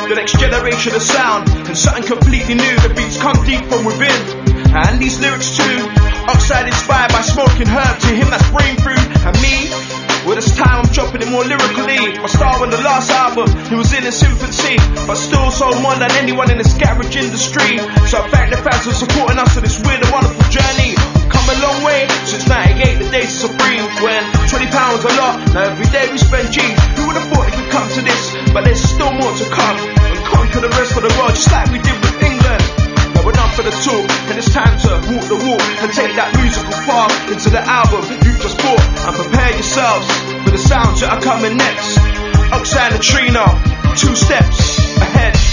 the next generation of sound, and something completely new. The beats come deep from within, and these lyrics too. Oxide inspired by smoking herb, to him that's brain food. And me, well, this time I'm dropping it more lyrically. My star on the last album, he was in his infancy, but still sold more than anyone in this garage industry. So I thank the fans for supporting us on this weird and wonderful journey. Come a long way since 98, the days are supreme. When £20 a lot, now every day we spend G's. Who would have thought it could come to this? But there's still more to come, and conquer the rest of the world, just like we did with England. Now enough for the talk, and it's time to walk the walk and take that musical path into the album you've just bought. And prepare yourselves for the sounds that are coming next. Oxide and Trino, 2 steps ahead.